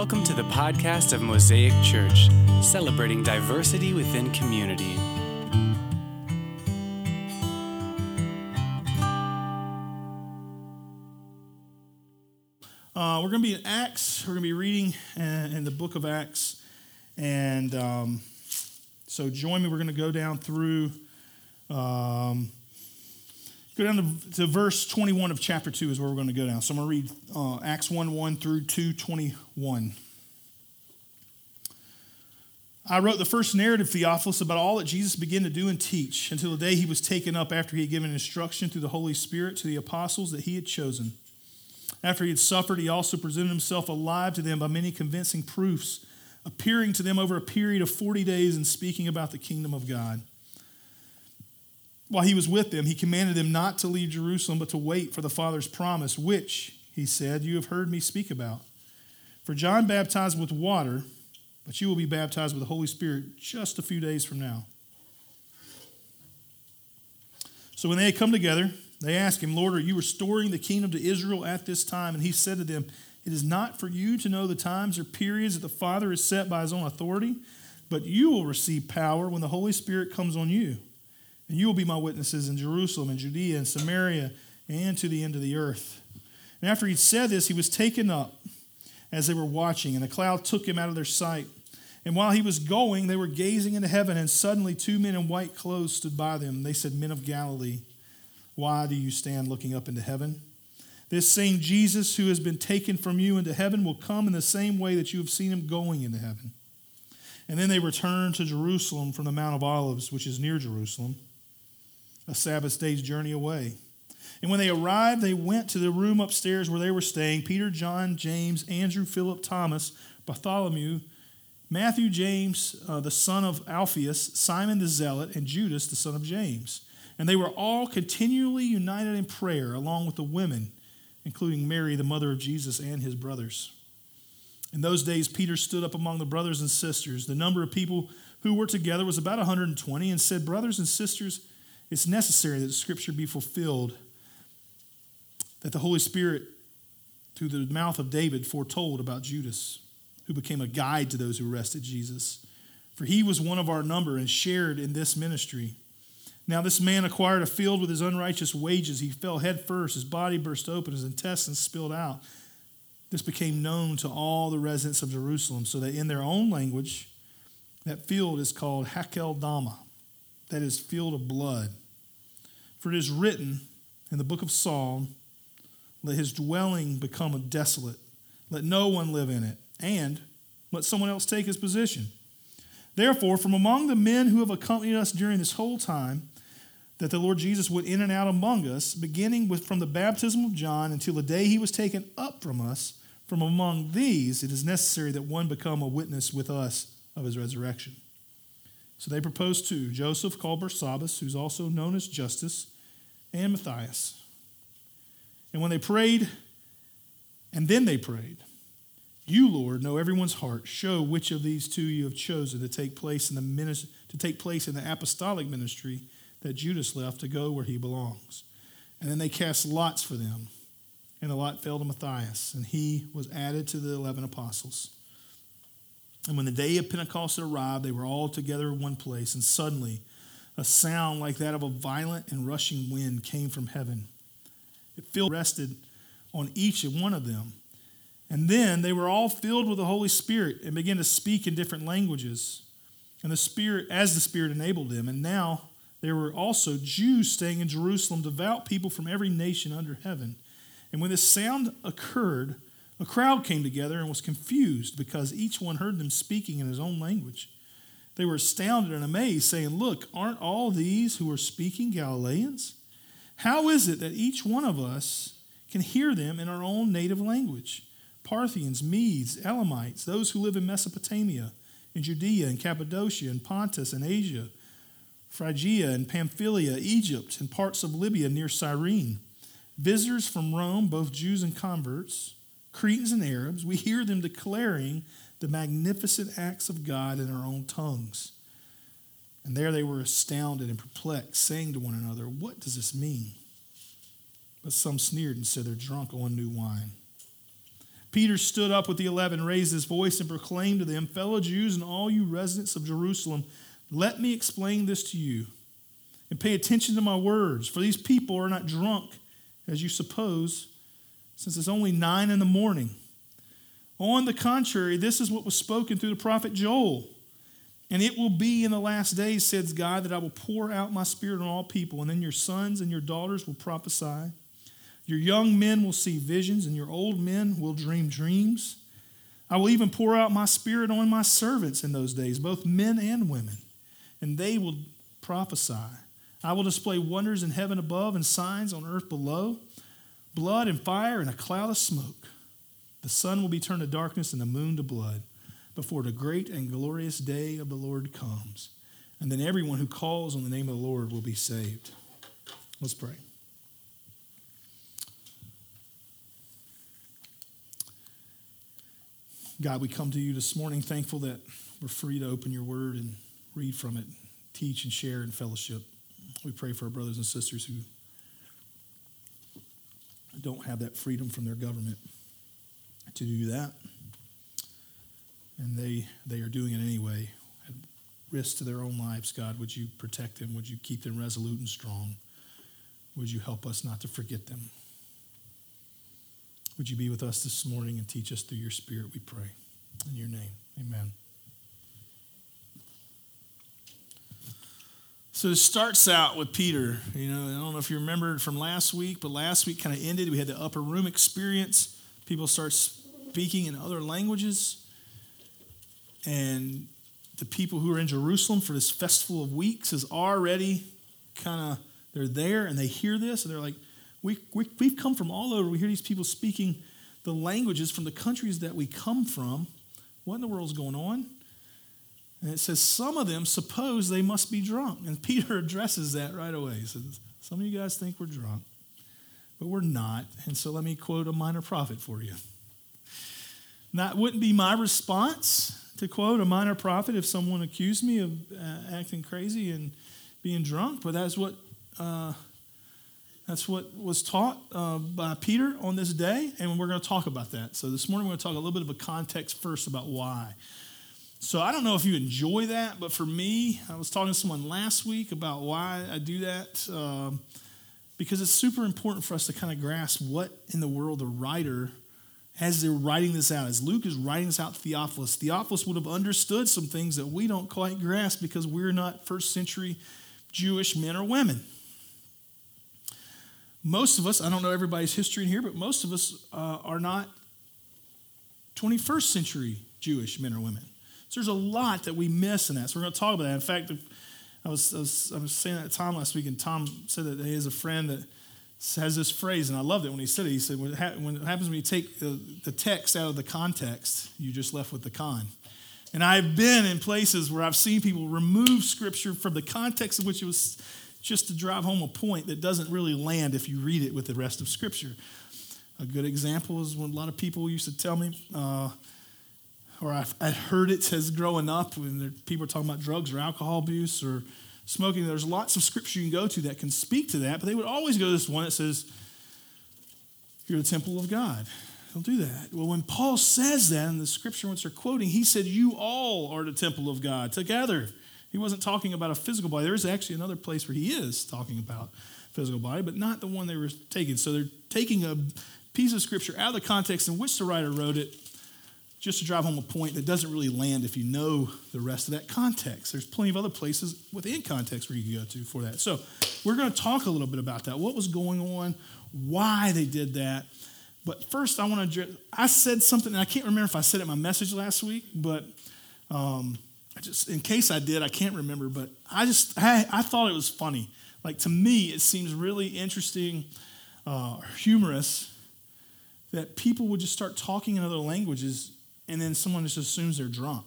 Welcome to the podcast of Mosaic Church, celebrating diversity within community. We're going to be in Acts. We're going to be reading in the book of Acts. And so join me. We're going to go down through, to verse 21 of chapter 2 is where we're going to go down. So I'm going to read Acts 1:1 through 2:21. I wrote the first narrative, Theophilus, about all that Jesus began to do and teach until the day he was taken up after he had given instruction through the Holy Spirit to the apostles that he had chosen. After he had suffered, he also presented himself alive to them by many convincing proofs, appearing to them over a period of 40 days and speaking about the kingdom of God. While he was with them, he commanded them not to leave Jerusalem, but to wait for the Father's promise, which, he said, you have heard me speak about. For John baptized with water, but you will be baptized with the Holy Spirit just a few days from now. So when they had come together, they asked him, Lord, are you restoring the kingdom to Israel at this time? And he said to them, it is not for you to know the times or periods that the Father has set by his own authority, but you will receive power when the Holy Spirit comes on you. And you will be my witnesses in Jerusalem and Judea and Samaria and to the end of the earth. And after he'd said this, he was taken up as they were watching, and a cloud took him out of their sight. And while he was going, they were gazing into heaven, and suddenly two men in white clothes stood by them. They said, Men of Galilee, why do you stand looking up into heaven? This same Jesus who has been taken from you into heaven will come in the same way that you have seen him going into heaven. And then they returned to Jerusalem from the Mount of Olives, which is near Jerusalem, a Sabbath day's journey away. And when they arrived, they went to the room upstairs where they were staying. Peter, John, James, Andrew, Philip, Thomas, Bartholomew, Matthew, James, the son of Alphaeus, Simon the Zealot, and Judas, the son of James. And they were all continually united in prayer, along with the women, including Mary, the mother of Jesus, and his brothers. In those days, Peter stood up among the brothers and sisters. The number of people who were together was about 120, and said, Brothers and sisters, it's necessary that the scripture be fulfilled, that the Holy Spirit, through the mouth of David, foretold about Judas, who became a guide to those who arrested Jesus. For he was one of our number and shared in this ministry. Now this man acquired a field with his unrighteous wages. He fell head first. His body burst open. His intestines spilled out. This became known to all the residents of Jerusalem, so that in their own language, that field is called Hakeldama, that is, field of blood. For it is written in the book of Psalm, let his dwelling become desolate. Let no one live in it, and let someone else take his position. Therefore, from among the men who have accompanied us during this whole time, that the Lord Jesus went in and out among us, beginning from the baptism of John until the day he was taken up from us, from among these it is necessary that one become a witness with us of his resurrection. So they proposed two, Joseph called Barsabbas, who's also known as Justus, and Matthias. And when they prayed, they prayed, you, Lord, know everyone's heart. Show which of these two you have chosen to take place in the apostolic ministry that Judas left to go where he belongs. And then they cast lots for them, and the lot fell to Matthias, and he was added to the 11 apostles. And when the day of Pentecost arrived, they were all together in one place, and suddenly a sound like that of a violent and rushing wind came from heaven. It rested on each and one of them. And then they were all filled with the Holy Spirit and began to speak in different languages, and the Spirit enabled them. And now there were also Jews staying in Jerusalem, devout people from every nation under heaven. And when this sound occurred, a crowd came together and was confused because each one heard them speaking in his own language. They were astounded and amazed, saying, Look, aren't all these who are speaking Galileans? How is it that each one of us can hear them in our own native language? Parthians, Medes, Elamites, those who live in Mesopotamia, in Judea and Cappadocia and Pontus and Asia, Phrygia and Pamphylia, Egypt, and parts of Libya near Cyrene. Visitors from Rome, both Jews and converts, Cretans and Arabs, we hear them declaring the magnificent acts of God in our own tongues. And there they were astounded and perplexed, saying to one another, What does this mean? But some sneered and said they're drunk on new wine. Peter stood up with the 11, raised his voice, and proclaimed to them, "Fellow Jews and all you residents of Jerusalem, let me explain this to you. And pay attention to my words, for these people are not drunk, as you suppose, since it's only 9 a.m. On the contrary, this is what was spoken through the prophet Joel. And it will be in the last days, says God, that I will pour out my spirit on all people, and then your sons and your daughters will prophesy. Your young men will see visions, and your old men will dream dreams. I will even pour out my spirit on my servants in those days, both men and women, and they will prophesy. I will display wonders in heaven above and signs on earth below, blood and fire and a cloud of smoke. The sun will be turned to darkness and the moon to blood before the great and glorious day of the Lord comes. And then everyone who calls on the name of the Lord will be saved." Let's pray. God, we come to you this morning thankful that we're free to open your word and read from it, teach and share in fellowship. We pray for our brothers and sisters who don't have that freedom from their government to do that. And they are doing it anyway, at risk to their own lives. God, would you protect them? Would you keep them resolute and strong? Would you help us not to forget them? Would you be with us this morning and teach us through your Spirit, we pray. In your name, amen. So it starts out with Peter. I don't know if you remember from last week, but last week kind of ended. We had the upper room experience. People start speaking in other languages. And the people who are in Jerusalem for this festival of weeks is already they're there and they hear this and they're like, we've come from all over. We hear these people speaking the languages from the countries that we come from. What in the world's going on? And it says some of them suppose they must be drunk. And Peter addresses that right away. He says, some of you guys think we're drunk, but we're not. And so let me quote a minor prophet for you. That wouldn't be my response to quote a minor prophet if someone accused me of acting crazy and being drunk, but that's what was taught by Peter on this day, and we're going to talk about that. So this morning we're going to talk a little bit of a context first about why. So I don't know if you enjoy that, but for me, I was talking to someone last week about why I do that, because it's super important for us to kind of grasp what in the world the writer, as they're writing this out, as Luke is writing this out to Theophilus would have understood some things that we don't quite grasp because we're not first century Jewish men or women. Most of us, I don't know everybody's history in here, but most of us are not 21st century Jewish men or women. So there's a lot that we miss in that. So we're going to talk about that. In fact, I was saying that to Tom last week, and Tom said that he has a friend that has this phrase, and I loved it when he said it. He said, when it happens when you take the text out of the context, you're just left with the con. And I've been in places where I've seen people remove Scripture from the context in which it was just to drive home a point that doesn't really land if you read it with the rest of Scripture. A good example is when a lot of people used to tell me, or I'd heard it as growing up, when people are talking about drugs or alcohol abuse or smoking. There's lots of Scripture you can go to that can speak to that, but they would always go to this one that says, you're the temple of God. Don't do that. Well, when Paul says that in the Scripture, once they're quoting, he said, you all are the temple of God together. He wasn't talking about a physical body. There is actually another place where he is talking about physical body, but not the one they were taking. So they're taking a piece of Scripture out of the context in which the writer wrote it just to drive home a point that doesn't really land if you know the rest of that context. There's plenty of other places within context where you can go to for that. So we're going to talk a little bit about that, what was going on, why they did that. But first, I said something, and I can't remember if I said it in my message last week, but in case I did, I can't remember, but I thought it was funny. Like, to me, it seems really interesting, humorous, that people would just start talking in other languages and then someone just assumes they're drunk.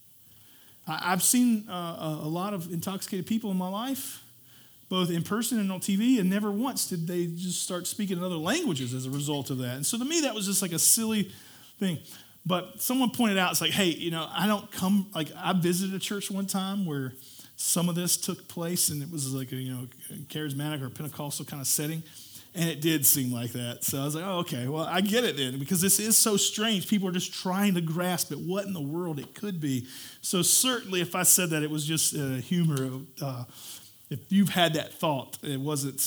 I've seen a lot of intoxicated people in my life, both in person and on TV, and never once did they just start speaking in other languages as a result of that. And so to me, that was just like a silly thing. But someone pointed out, it's like, hey, I visited a church one time where some of this took place, and it was like a charismatic or Pentecostal kind of setting. And it did seem like that. So I was like, oh, okay, well, I get it then, because this is so strange. People are just trying to grasp at what in the world it could be. So certainly if I said that, it was just humor. If you've had that thought, it wasn't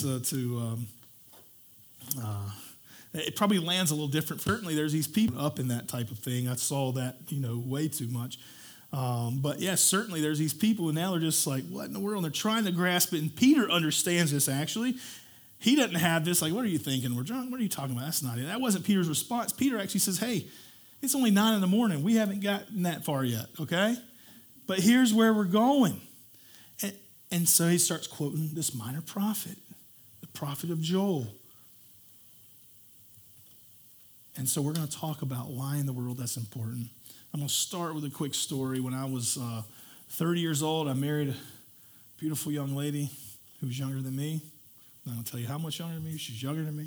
it probably lands a little different. Certainly there's these people up in that type of thing. I saw that, way too much. But yes, certainly there's these people, and now they're just like, what in the world? And they're trying to grasp it. And Peter understands this, actually. He doesn't have this, like, what are you thinking? We're drunk? What are you talking about? That's not it. That wasn't Peter's response. Peter actually says, hey, it's only 9 a.m. We haven't gotten that far yet, okay? But here's where we're going. And so he starts quoting this minor prophet, the prophet of Joel. And so we're going to talk about why in the world that's important. I'm going to start with a quick story. When I was 30 years old, I married a beautiful young lady who was younger than me. I don't tell you how much younger than me. She's younger than me.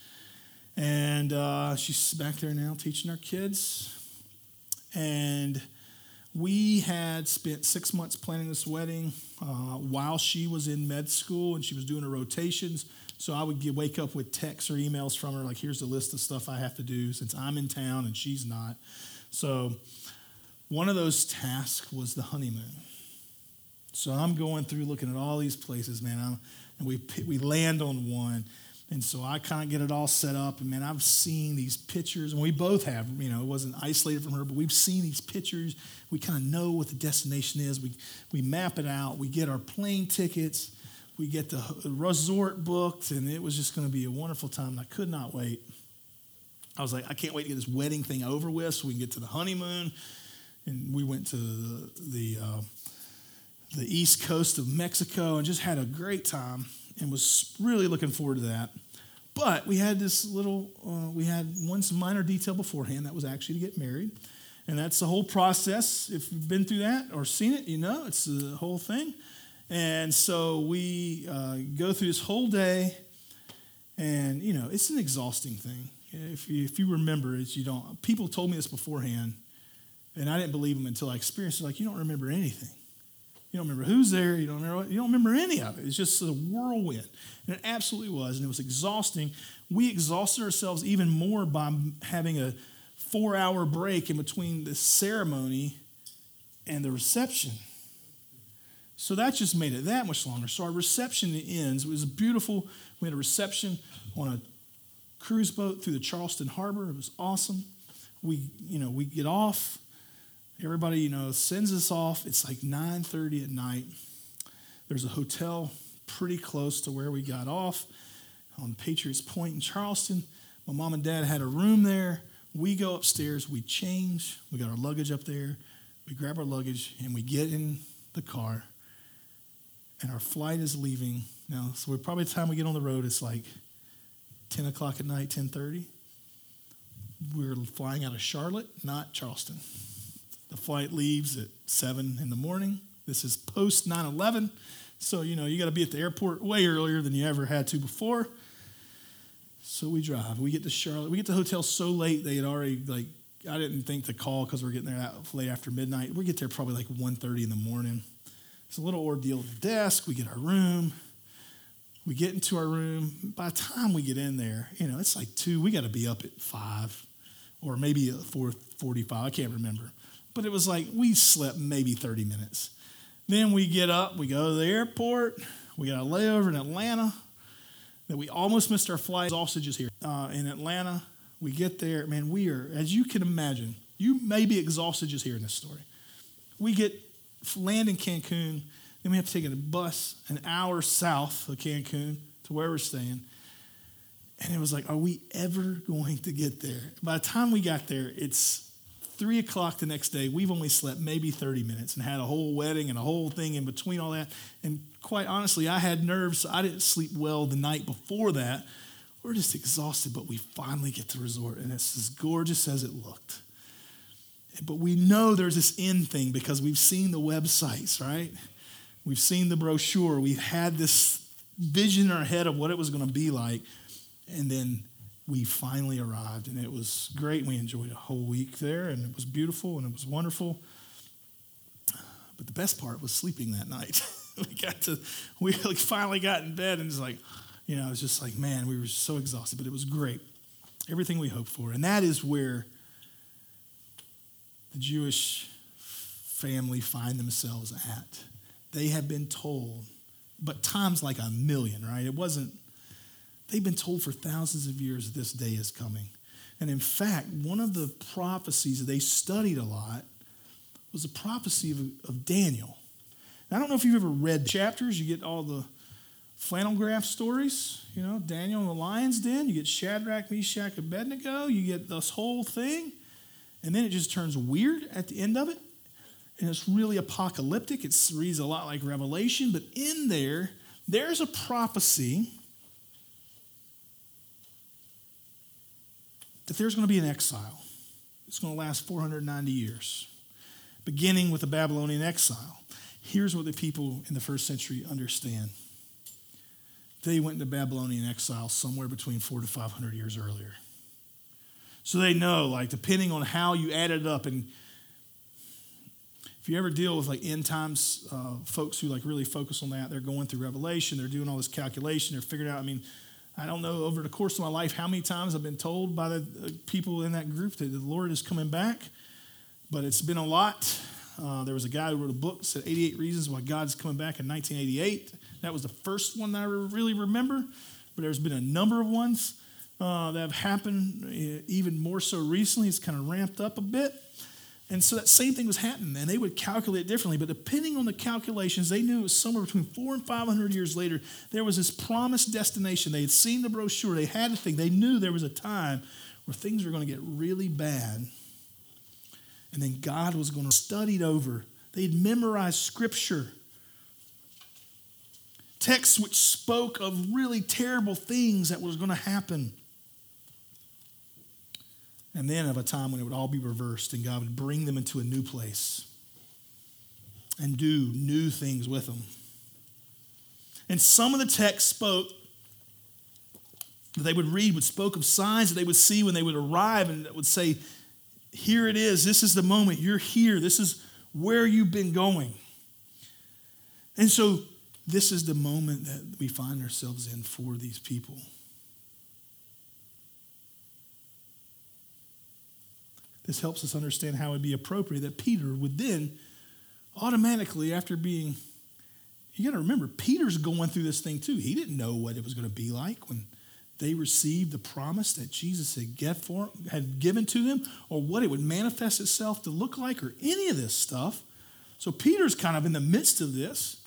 And she's back there now teaching our kids. And we had spent 6 months planning this wedding while she was in med school and she was doing her rotations. So I would wake up with texts or emails from her, like, here's the list of stuff I have to do since I'm in town and she's not. So one of those tasks was the honeymoon. So I'm going through looking at all these places, man. And we land on one. And so I kind of get it all set up. And, man, I've seen these pictures. And we both have, it wasn't isolated from her, but we've seen these pictures. We kind of know what the destination is. We map it out. We get our plane tickets. We get the resort booked. And it was just going to be a wonderful time. And I could not wait. I was like, I can't wait to get this wedding thing over with so we can get to the honeymoon. And we went to the east coast of Mexico and just had a great time and was really looking forward to that. But we had this we had one minor detail beforehand that was actually to get married. And that's the whole process. If you've been through that or seen it, it's the whole thing. And so we go through this whole day, and, it's an exhausting thing. If you remember it, people told me this beforehand, and I didn't believe them until I experienced it. Like, you don't remember anything. You don't remember who's there. You don't remember any of it. It's just a whirlwind. And it absolutely was. And it was exhausting. We exhausted ourselves even more by having a 4-hour break in between the ceremony and the reception. So that just made it that much longer. So our reception ends. It was beautiful. We had a reception on a cruise boat through the Charleston Harbor. It was awesome. We get off. Everybody, sends us off. It's like 9:30 at night. There's a hotel pretty close to where we got off on Patriots Point in Charleston. My mom and dad had a room there. We go upstairs. We change. We got our luggage up there. We grab our luggage, and we get in the car. And our flight is leaving. Now, so by the time we get on the road, it's like 10 o'clock at night, 10:30. We're flying out of Charlotte, not Charleston. The flight leaves at 7 in the morning. This is post 9/11. So, you got to be at the airport way earlier than you ever had to before. So we drive. We get to Charlotte. We get to the hotel so late, they had already, I didn't think to call because we're getting there that late after midnight. We get there probably like 1:30 in the morning. It's a little ordeal at the desk. We get our room. We get into our room. By the time we get in there, it's like 2. We got to be up at 5 or maybe 4:45. I can't remember. But it was like we slept maybe 30 minutes. Then we get up. We go to the airport. We got a layover in Atlanta that we almost missed our flight. Sausages here in Atlanta. We get there. Man, we are, as you can imagine, you may be exhausted just hearing this story. We land in Cancun. Then we have to take a bus an hour south of Cancun to where we're staying. And it was like, are we ever going to get there? By the time we got there, it's 3 o'clock the next day. We've only slept maybe 30 minutes and had a whole wedding and a whole thing in between all that. And quite honestly, I had nerves. So I didn't sleep well the night before that. We're just exhausted, but we finally get to the resort, and it's as gorgeous as it looked. But we know there's this end thing because we've seen the websites, right? We've seen the brochure. We've had this vision in our head of what it was going to be like. And then we finally arrived, and it was great. We enjoyed a whole week there, and it was beautiful, and it was wonderful. But the best part was sleeping that night. we finally got in bed, and it's like, It's just like, man, we were so exhausted, but it was great. Everything we hoped for. And that is where the Jewish family find themselves at. They have been told, but times like a million, right? They've been told for thousands of years that this day is coming. And in fact, one of the prophecies that they studied a lot was the prophecy of Daniel. Now, I don't know if you've ever read chapters. You get all the flannel graph stories, Daniel in the lion's den. You get Shadrach, Meshach, Abednego. You get this whole thing. And then it just turns weird at the end of it. And it's really apocalyptic. It reads a lot like Revelation. But in there's a prophecy that there's going to be an exile. It's going to last 490 years, beginning with the Babylonian exile. Here's what the people in the first century understand. They went into Babylonian exile somewhere between 400 to 500 years earlier. So they know, depending on how you add it up, and if you ever deal with end times folks who really focus on that, they're going through Revelation, they're doing all this calculation, they're figuring out, I don't know over the course of my life how many times I've been told by the people in that group that the Lord is coming back, but it's been a lot. There was a guy who wrote a book that said 88 Reasons Why God's Coming Back in 1988. That was the first one that I really remember, but there's been a number of ones that have happened even more so recently. It's kind of ramped up a bit. And so that same thing was happening, and they would calculate differently. But depending on the calculations, they knew it was somewhere between 400 and 500 years later, there was this promised destination. They had seen the brochure. They had the thing. They knew there was a time where things were going to get really bad. And then God was going to study it over. They'd memorized Scripture. Texts which spoke of really terrible things that was going to happen. And then of a time when it would all be reversed and God would bring them into a new place and do new things with them. And some of the texts spoke that they would read, spoke of signs that they would see when they would arrive, and it would say, here it is, this is the moment, you're here, this is where you've been going. And so this is the moment that we find ourselves in for these people. This helps us understand how it would be appropriate that Peter would then automatically, after being, you got to remember, Peter's going through this thing too. He didn't know what it was going to be like when they received the promise that Jesus had given to them, or what it would manifest itself to look like, or any of this stuff. So Peter's kind of in the midst of this.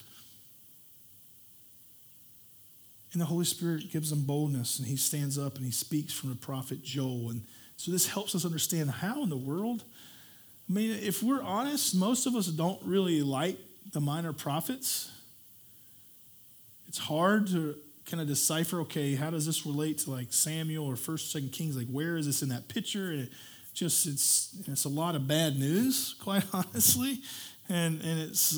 And the Holy Spirit gives him boldness, and he stands up and he speaks from the prophet Joel. And so this helps us understand how in the world, if we're honest, most of us don't really like the minor prophets. It's hard to kind of decipher, okay, how does this relate to Samuel or 1st, 2nd Kings? Where is this in that picture? And it's a lot of bad news, quite honestly. And it's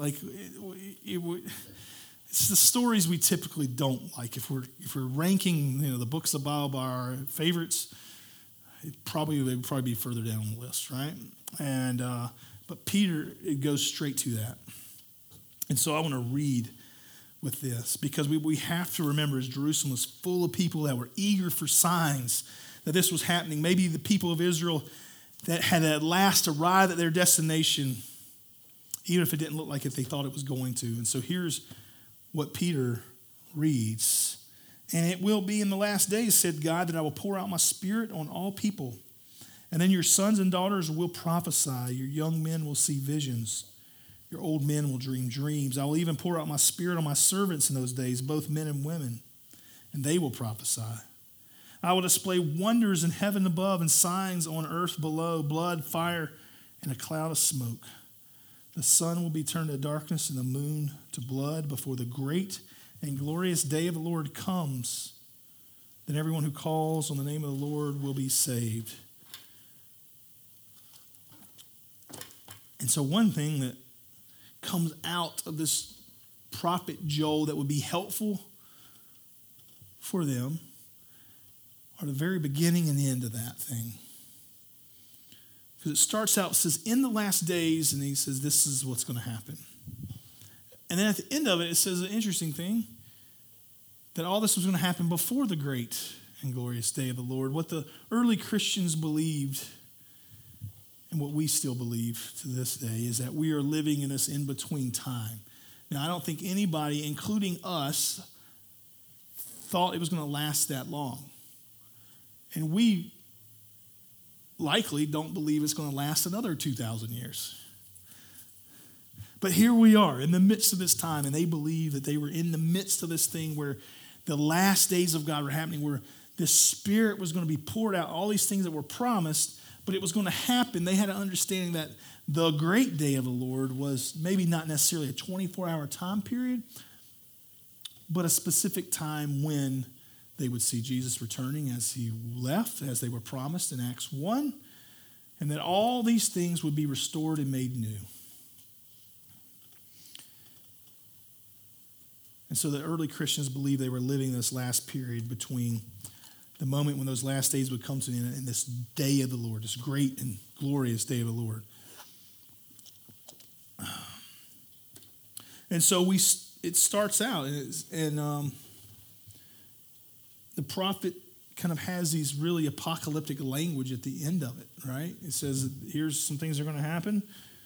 it's the stories we typically don't like. If we're ranking the books of the Bible by our favorites, they would probably be further down on the list, right? And but Peter, it goes straight to that. And so I want to read with this, because we have to remember, as Jerusalem was full of people that were eager for signs that this was happening. Maybe the people of Israel that had at last arrived at their destination, even if it didn't look like it, they thought it was going to. And so here's what Peter reads. And it will be in the last days, said God, that I will pour out my Spirit on all people. And then your sons and daughters will prophesy. Your young men will see visions. Your old men will dream dreams. I will even pour out my Spirit on my servants in those days, both men and women, and they will prophesy. I will display wonders in heaven above and signs on earth below, blood, fire, and a cloud of smoke. The sun will be turned to darkness and the moon to blood before the great and glorious day of the Lord comes. Then everyone who calls on the name of the Lord will be saved. And so one thing that comes out of this prophet Joel that would be helpful for them are the very beginning and end of that thing. Because it starts out, it says, in the last days, and he says, this is what's going to happen. And then at the end of it, it says an interesting thing. that all this was going to happen before the great and glorious day of the Lord. What the early Christians believed, and what we still believe to this day, is that we are living in this in-between time. Now, I don't think anybody, including us, thought it was going to last that long. And we likely don't believe it's going to last another 2,000 years. But here we are in the midst of this time, and they believe that they were in the midst of this thing where the last days of God were happening, where the Spirit was going to be poured out, all these things that were promised, but it was going to happen. They had an understanding that the great day of the Lord was maybe not necessarily a 24-hour time period, but a specific time when they would see Jesus returning as he left, as they were promised in Acts 1, and that all these things would be restored and made new. And so the early Christians believed they were living this last period between the moment when those last days would come to an end and this day of the Lord, this great and glorious day of the Lord. And so it starts out, and the prophet kind of has these really apocalyptic language at the end of it, right? It says, here's some things that are going to happen.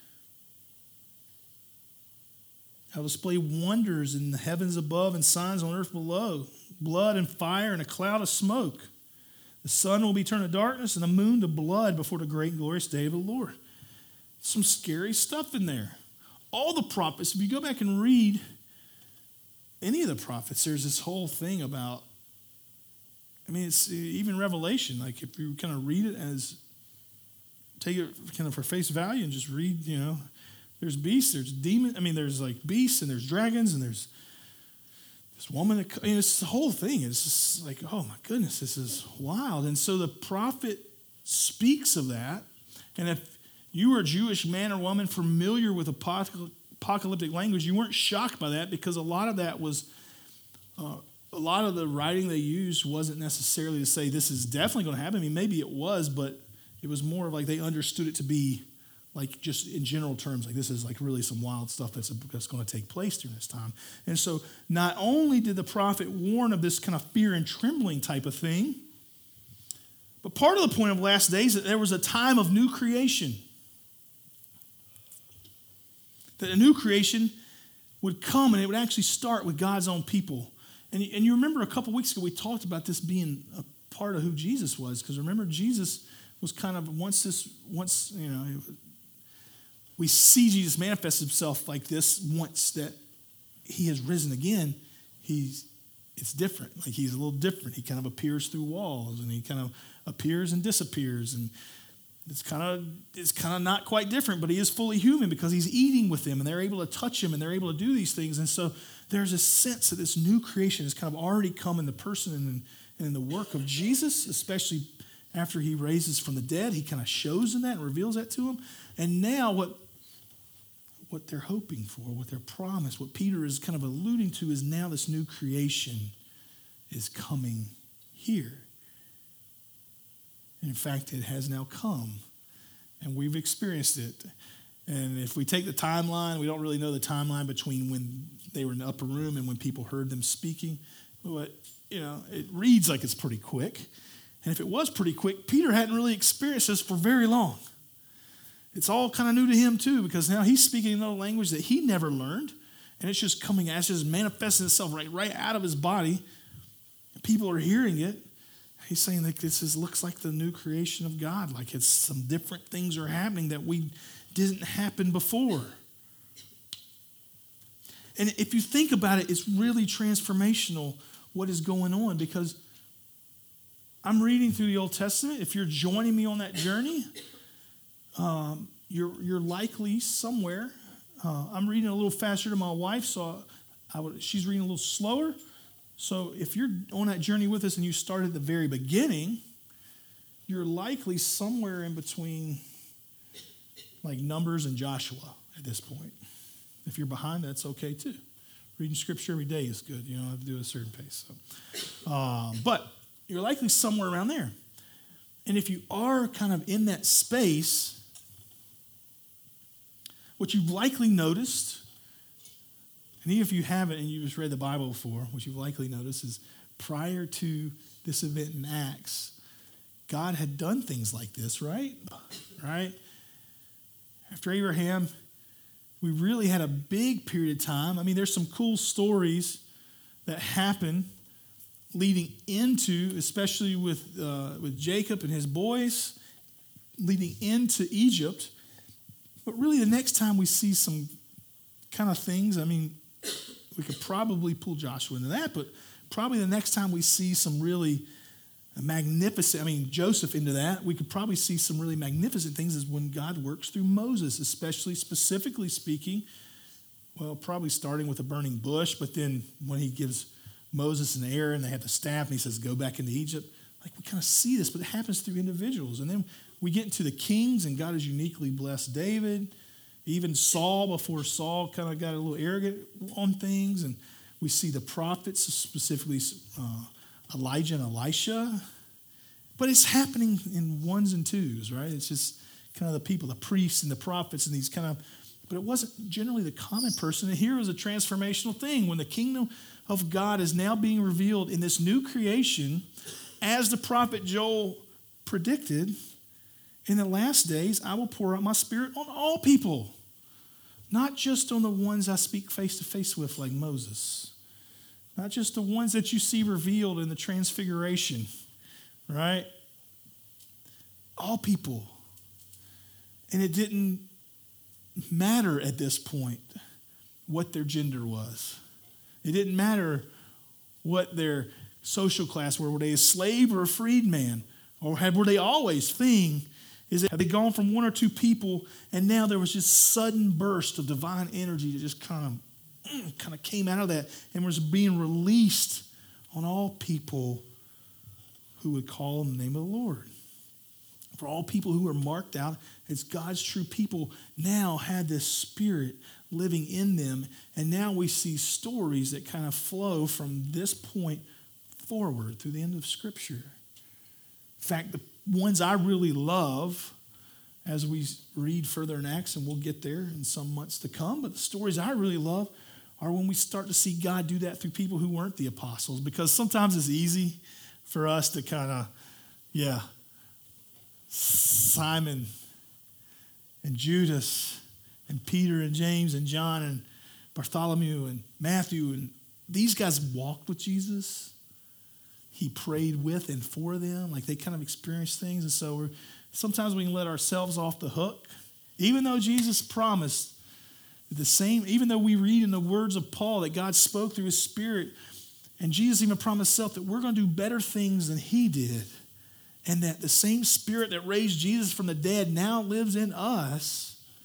I will display wonders in the heavens above and signs on earth below, blood and fire and a cloud of smoke. The sun will be turned to darkness and the moon to blood before the great and glorious day of the Lord. Some scary stuff in there. All the prophets, if you go back and read any of the prophets, there's this whole thing about, it's even Revelation. Like if you kind of read it take it kind of for face value and just read, there's beasts, there's demons. There's like beasts and there's dragons and there's this woman. It's the whole thing. It's just like, oh my goodness, this is wild. And so the prophet speaks of that. And if you were a Jewish man or woman familiar with apocalyptic language, you weren't shocked by that because a lot of that was, a lot of the writing they used wasn't necessarily to say this is definitely going to happen. Maybe it was, but it was more of like they understood it to be like just in general terms, like this is like really some wild stuff that's going to take place during this time. And so not only did the prophet warn of this kind of fear and trembling type of thing, but part of the point of last days is that there was a time of new creation. That a new creation would come and it would actually start with God's own people. And you remember a couple weeks ago we talked about this being a part of who Jesus was, because remember Jesus was kind of we see Jesus manifest himself like this once that he has risen again. It's different. Like he's a little different. He kind of appears through walls and he kind of appears and disappears, and it's kind of not quite different, but he is fully human because he's eating with them and they're able to touch him and they're able to do these things. And so there's a sense that this new creation has kind of already come in the person and in the work of Jesus, especially after he raises from the dead. He kind of shows them that and reveals that to them. And now what they're hoping for, what they're promised, what Peter is kind of alluding to is now this new creation is coming here. And in fact, it has now come, and we've experienced it. And if we take the timeline, we don't really know the timeline between when they were in the upper room and when people heard them speaking. But, it reads like it's pretty quick. And if it was pretty quick, Peter hadn't really experienced this for very long. It's all kind of new to him too, because now he's speaking another language that he never learned, and it's just coming, it's just manifesting itself right out of his body. People are hearing it. He's saying that looks like the new creation of God, like it's some different things are happening that didn't happen before. And if you think about it, it's really transformational what is going on, because I'm reading through the Old Testament. If you're joining me on that journey, you're likely somewhere. I'm reading a little faster than my wife, so she's reading a little slower. So if you're on that journey with us and you start at the very beginning, you're likely somewhere in between like Numbers and Joshua at this point. If you're behind, that's okay too. Reading scripture every day is good. You don't have to do it at a certain pace. But you're likely somewhere around there. And if you are kind of in that space, what you've likely noticed And even if you haven't and you've just read the Bible before, which you've likely noticed, is prior to this event in Acts, God had done things like this, right? Right? After Abraham, we really had a big period of time. I mean, there's some cool stories that happen leading into, especially with Jacob and his boys, leading into Egypt. But really, the next time we see some kind of things, I mean, we could probably pull Joshua into that, but probably the next time we see some really magnificent, I mean, Joseph into that, we could probably see some really magnificent things is when God works through Moses, especially specifically speaking, well, probably starting with a burning bush, but then when he gives Moses and Aaron, they have the staff, and he says, go back into Egypt. Like, we kind of see this, but it happens through individuals. And then we get into the kings, and God has uniquely blessed David. Even Saul, before Saul kind of got a little arrogant on things. And we see the prophets, specifically Elijah and Elisha. But it's happening in ones and twos, right? It's just kind of the people, the priests and the prophets and these kind of, but it wasn't generally the common person. And here is a transformational thing. When the kingdom of God is now being revealed in this new creation, as the prophet Joel predicted, in the last days, I will pour out my spirit on all people, not just on the ones I speak face to face with like Moses, not just the ones that you see revealed in the transfiguration, right? All people. And it didn't matter at this point what their gender was. It didn't matter what their social class were. Were they a slave or a freedman? Or were they always thing? Have they gone from one or two people, and now there was just sudden burst of divine energy that just kind of came out of that and was being released on all people who would call on the name of the Lord. For all people who were marked out as God's true people now had this spirit living in them, and now we see stories that kind of flow from this point forward through the end of Scripture. In fact, the ones I really love as we read further in Acts, and we'll get there in some months to come, but the stories I really love are when we start to see God do that through people who weren't the apostles, because sometimes it's easy for us to kind of, Simon and Judas and Peter and James and John and Bartholomew and Matthew, and these guys walked with Jesus. He prayed with and for them. Like, they kind of experienced things. And so sometimes we can let ourselves off the hook. Even though Jesus promised the same, even though we read in the words of Paul that God spoke through his Spirit, and Jesus even promised himself that we're going to do better things than he did, and that the same Spirit that raised Jesus from the dead now lives in us.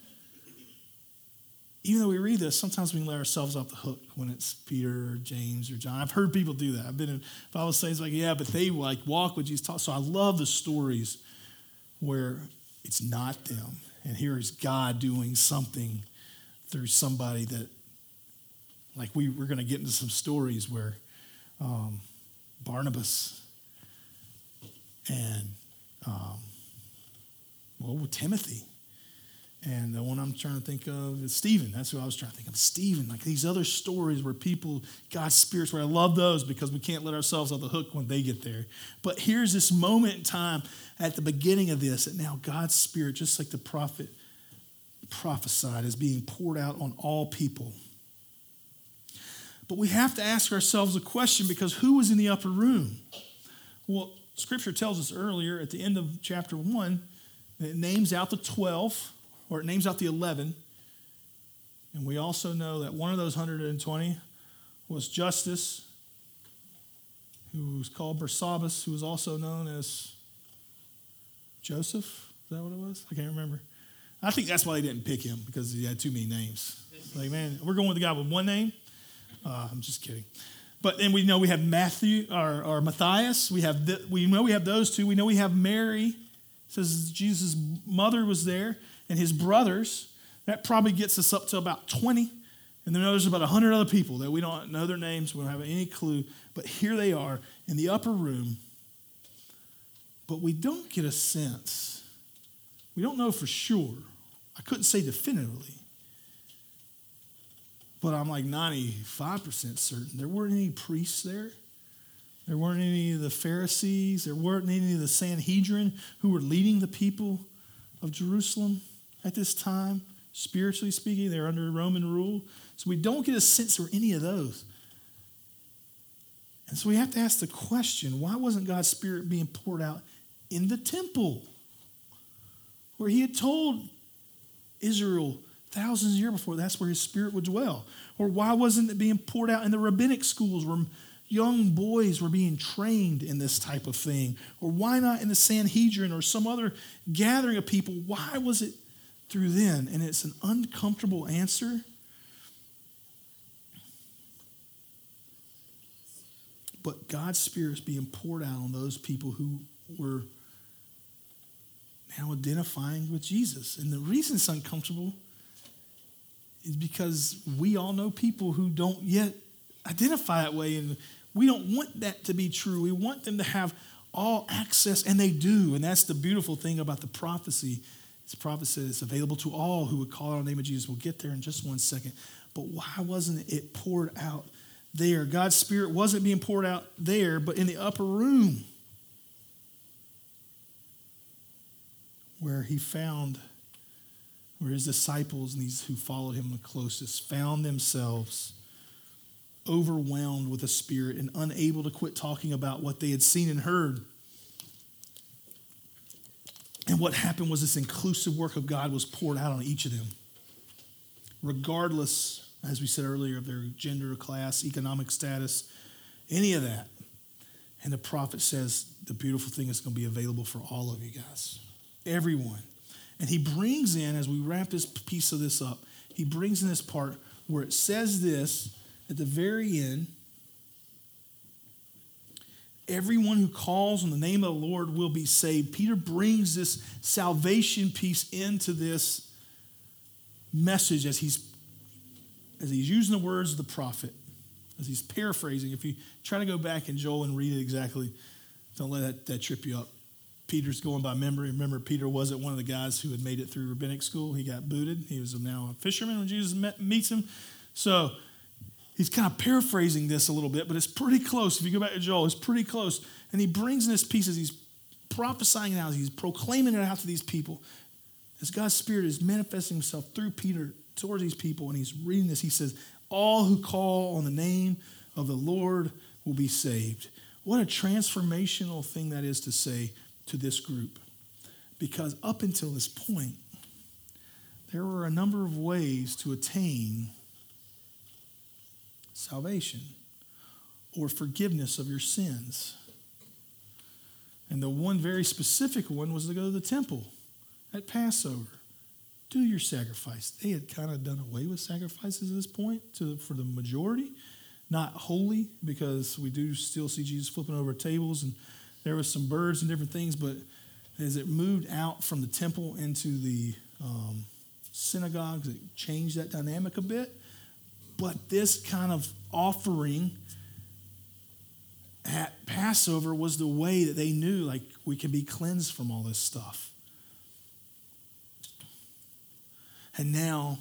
Even though we read this, sometimes we can let ourselves off the hook when it's Peter or James or John. I've heard people do that. I've been in Bible studies like, yeah, but they like walk with Jesus. So I love the stories where it's not them. And here is God doing something through somebody that, like we're going to get into some stories where Barnabas and, Timothy. And the one I'm trying to think of is Stephen. That's who I was trying to think of. Stephen. Like these other stories where people, God's Spirit's where I love those because we can't let ourselves off the hook when they get there. But here's this moment in time at the beginning of this that now God's Spirit, just like the prophet prophesied, is being poured out on all people. But we have to ask ourselves a question, because who was in the upper room? Well, Scripture tells us earlier at the end of chapter 1, it names out the 12, or it names out the 11. And we also know that one of those 120 was Justus, who was called Barsabbas, who was also known as Joseph. Is that what it was? I can't remember. I think that's why they didn't pick him, because he had too many names. Like, man, we're going with the guy with one name? I'm just kidding. But then we know we have Matthew or Matthias. We know we have those two. We know we have Mary. It says Jesus' mother was there, and his brothers. That probably gets us up to about 20. And then there's about 100 other people that we don't know their names. We don't have any clue. But here they are in the upper room. But we don't get a sense. We don't know for sure. I couldn't say definitively. but I'm like 95% certain there weren't any priests there. There weren't any of the Pharisees. There weren't any of the Sanhedrin who were leading the people of Jerusalem at this time. Spiritually speaking, they're under Roman rule. So we don't get a sense for any of those. And so we have to ask the question, why wasn't God's Spirit being poured out in the temple, where he had told Israel thousands of years before that's where his Spirit would dwell? Or why wasn't it being poured out in the rabbinic schools where young boys were being trained in this type of thing? Or why not in the Sanhedrin or some other gathering of people? Why was it through them? And it's an uncomfortable answer. But God's Spirit is being poured out on those people who were now identifying with Jesus. And the reason it's uncomfortable is because we all know people who don't yet identify that way, and we don't want that to be true. We want them to have all access, and they do. And that's the beautiful thing about the prophecy. This prophet said it's available to all who would call out on the name of Jesus. We'll get there in just one second. But why wasn't it poured out there? God's Spirit wasn't being poured out there, but in the upper room where his disciples and these who followed him the closest found themselves overwhelmed with the Spirit and unable to quit talking about what they had seen and heard. And what happened was this inclusive work of God was poured out on each of them, regardless, as we said earlier, of their gender, class, economic status, any of that. And the prophet says the beautiful thing is going to be available for all of you guys, everyone. And he brings in, as we wrap this piece of this up, he brings in this part where it says this at the very end: everyone who calls on the name of the Lord will be saved. Peter brings this salvation piece into this message as he's using the words of the prophet, as he's paraphrasing. If you try to go back in Joel and read it exactly, don't let that trip you up. Peter's going by memory. Remember, Peter wasn't one of the guys who had made it through rabbinic school. He got booted. He was now a fisherman when Jesus meets him. So he's kind of paraphrasing this a little bit, but it's pretty close. If you go back to Joel, it's pretty close. And he brings in this piece as he's prophesying it out, he's proclaiming it out to these people. As God's Spirit is manifesting himself through Peter towards these people, and he's reading this, he says, all who call on the name of the Lord will be saved. What a transformational thing that is to say to this group. Because up until this point, there were a number of ways to attain salvation or forgiveness of your sins. And the one very specific one was to go to the temple at Passover. Do your sacrifice. They had kind of done away with sacrifices at this point for the majority. Not wholly, because we do still see Jesus flipping over tables, and there was some birds and different things, but as it moved out from the temple into the synagogues, it changed that dynamic a bit. But this kind of offering at Passover was the way that they knew, like, we can be cleansed from all this stuff. And now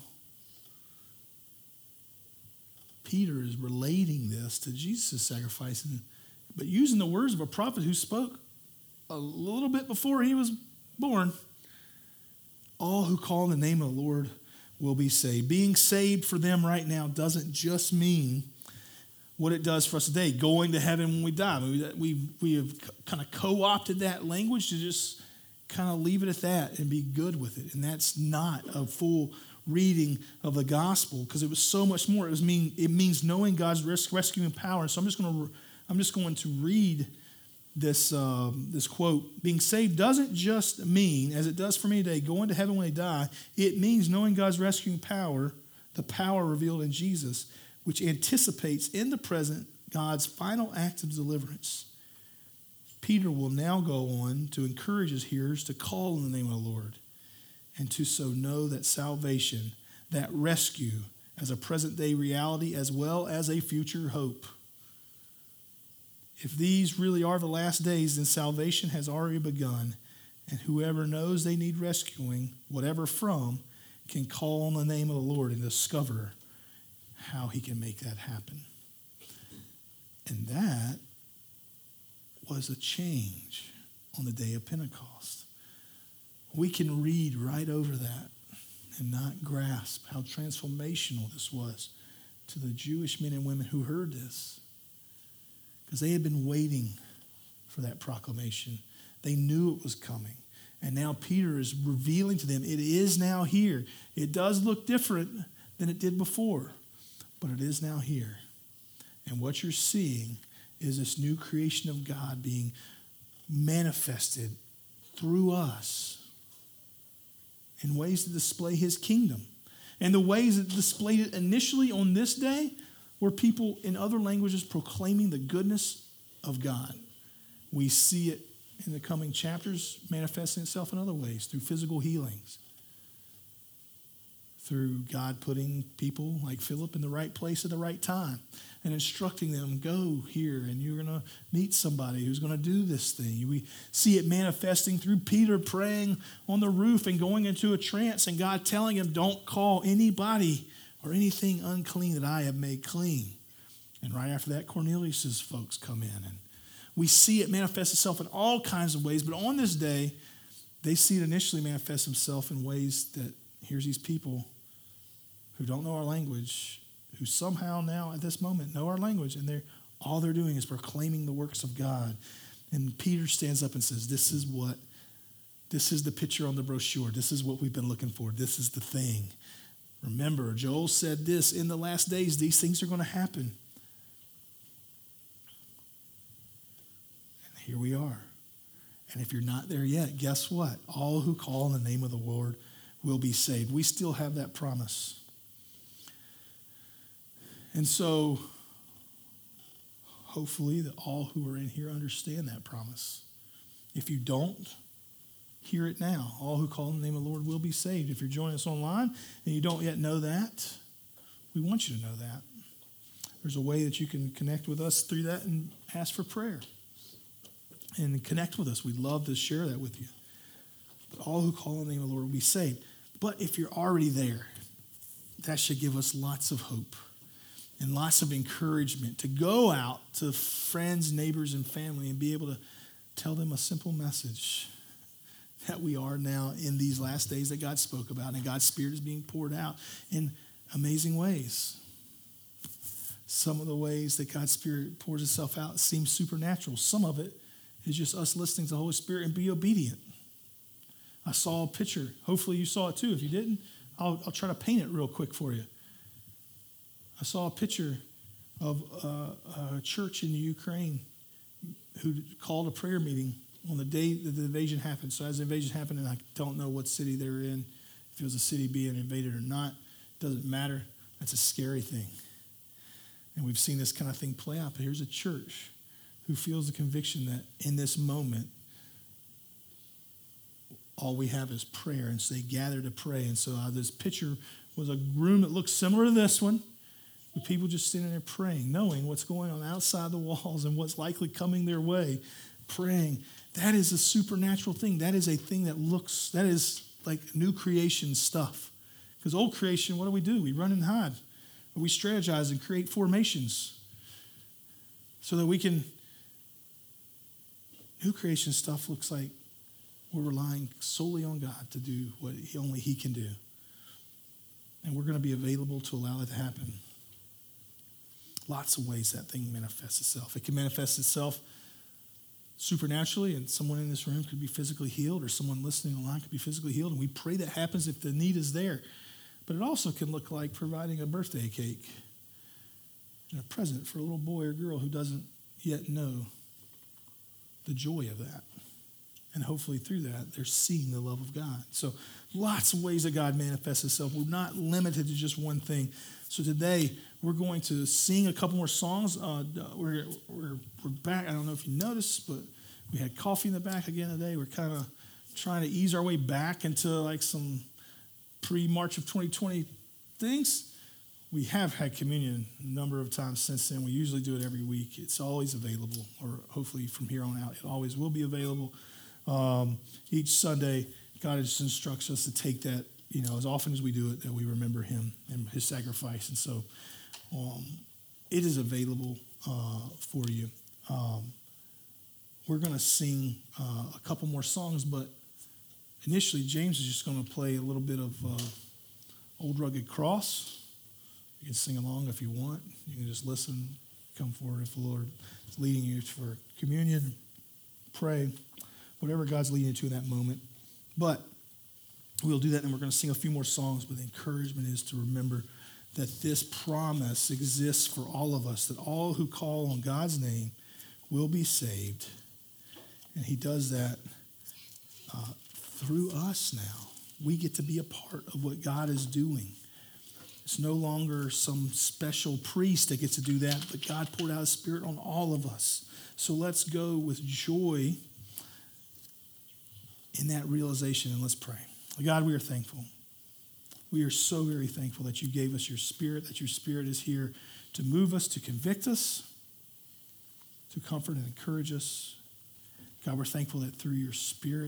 Peter is relating this to Jesus' sacrifice, but using the words of a prophet who spoke a little bit before he was born. All who call on the name of the Lord will be saved. Being saved for them right now doesn't just mean what it does for us today, going to heaven when we die. We have kind of co-opted that language to just kind of leave it at that and be good with it. And that's not a full reading of the gospel, because it was so much more. It means knowing God's rescuing power. So I'm just going to read this quote. Being saved doesn't just mean, as it does for me today, going to heaven when I die. It means knowing God's rescuing power, the power revealed in Jesus, which anticipates in the present God's final act of deliverance. Peter will now go on to encourage his hearers to call on the name of the Lord and to so know that salvation, that rescue, as a present-day reality as well as a future hope. If these really are the last days, then salvation has already begun, and whoever knows they need rescuing, whatever from, can call on the name of the Lord and discover how he can make that happen. And that was a change on the day of Pentecost. We can read right over that and not grasp how transformational this was to the Jewish men and women who heard this, because they had been waiting for that proclamation. They knew it was coming. And now Peter is revealing to them, it is now here. It does look different than it did before, but it is now here. And what you're seeing is this new creation of God being manifested through us in ways to display his kingdom. And the ways that displayed it initially on this day were people in other languages proclaiming the goodness of God. We see it in the coming chapters manifesting itself in other ways, through physical healings, through God putting people like Philip in the right place at the right time and instructing them, go here and you're going to meet somebody who's going to do this thing. We see it manifesting through Peter praying on the roof and going into a trance and God telling him, don't call anybody or anything unclean that I have made clean. And right after that, Cornelius' folks come in, and we see it manifest itself in all kinds of ways. But on this day, they see it initially manifest itself in ways that here's these people who don't know our language, who somehow now at this moment know our language, and all they're doing is proclaiming the works of God. And Peter stands up and says, this is the picture on the brochure. This is what we've been looking for. This is the thing. Remember, Joel said this, in the last days, these things are going to happen. And here we are. And if you're not there yet, guess what? All who call on the name of the Lord will be saved. We still have that promise. And so, hopefully, that all who are in here understand that promise. If you don't, hear it now. All who call on the name of the Lord will be saved. If you're joining us online and you don't yet know that, we want you to know that. There's a way that you can connect with us through that and ask for prayer. And connect with us. We'd love to share that with you. But all who call on the name of the Lord will be saved. But if you're already there, that should give us lots of hope and lots of encouragement to go out to friends, neighbors, and family and be able to tell them a simple message that we are now in these last days that God spoke about, and God's Spirit is being poured out in amazing ways. Some of the ways that God's Spirit pours itself out seem supernatural. Some of it is just us listening to the Holy Spirit and be obedient. I saw a picture. Hopefully you saw it too. If you didn't, I'll try to paint it real quick for you. I saw a picture of a church in the Ukraine who called a prayer meeting on the day that the invasion happened. So as the invasion happened, and I don't know what city they were in, if it was a city being invaded or not, doesn't matter. That's a scary thing. And we've seen this kind of thing play out. But here's a church who feels the conviction that in this moment, all we have is prayer. And so they gather to pray. And so this picture was a room that looked similar to this one, with people just standing there praying, knowing what's going on outside the walls and what's likely coming their way, praying. That is a supernatural thing. That is a thing that is like new creation stuff. Because old creation, what do? We run and hide. Or we strategize and create formations so that we can. New creation stuff looks like we're relying solely on God to do what only He can do. And we're going to be available to allow it to happen. Lots of ways that thing manifests itself. It can manifest itself supernaturally, and someone in this room could be physically healed, or someone listening online could be physically healed, and we pray that happens if the need is there. But it also can look like providing a birthday cake and a present for a little boy or girl who doesn't yet know the joy of that. And hopefully through that, they're seeing the love of God. So lots of ways that God manifests Himself. We're not limited to just one thing. So today, we're going to sing a couple more songs. We're back. I don't know if you noticed, but we had coffee in the back again today. We're kind of trying to ease our way back into like some pre-March of 2020 things. We have had communion a number of times since then. We usually do it every week. It's always available, or hopefully from here on out, it always will be available. Each Sunday, God just instructs us to take that, as often as we do it, that we remember Him and His sacrifice. And so it is available for you. We're going to sing a couple more songs, but initially James is just going to play a little bit of Old Rugged Cross. You can sing along if you want. You can just listen, come forward if the Lord is leading you for communion, pray, whatever God's leading you to in that moment. But we'll do that, and we're going to sing a few more songs, but the encouragement is to remember that this promise exists for all of us, that all who call on God's name will be saved. And he does that through us now. We get to be a part of what God is doing. It's no longer some special priest that gets to do that, but God poured out his Spirit on all of us. So let's go with joy in that realization, and let's pray. God, we are thankful. We are so very thankful that you gave us your Spirit, that your Spirit is here to move us, to convict us, to comfort and encourage us. God, we're thankful that through your Spirit,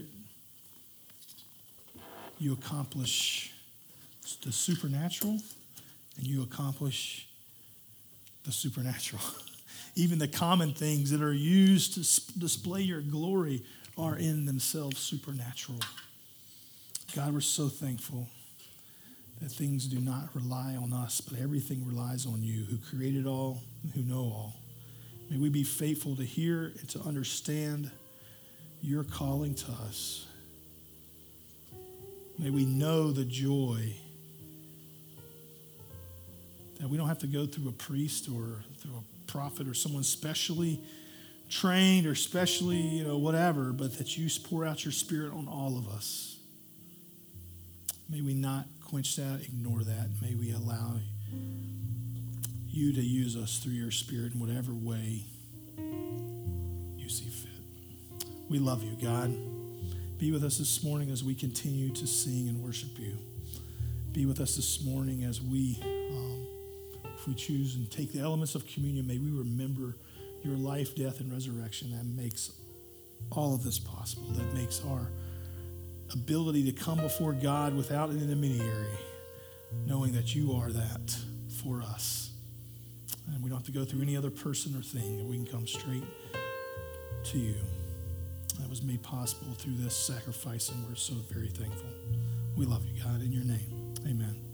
you accomplish the supernatural and you accomplish the supernatural. Even the common things that are used to display your glory are in themselves supernatural. God, we're so thankful that things do not rely on us, but everything relies on you, who created all and who know all. May we be faithful to hear and to understand your calling to us. May we know the joy that we don't have to go through a priest or through a prophet or someone specially trained or specially, whatever, but that you pour out your Spirit on all of us. May we not quench that, ignore that. May we allow you to use us through your Spirit in whatever way you see fit. We love you, God. Be with us this morning as we continue to sing and worship you. Be with us this morning as we, if we choose and take the elements of communion, may we remember your life, death, and resurrection that makes all of this possible, that makes our ability to come before God without an intermediary, knowing that you are that for us. And we don't have to go through any other person or thing, and we can come straight to you. That was made possible through this sacrifice, and we're so very thankful. We love you, God, in your name. Amen.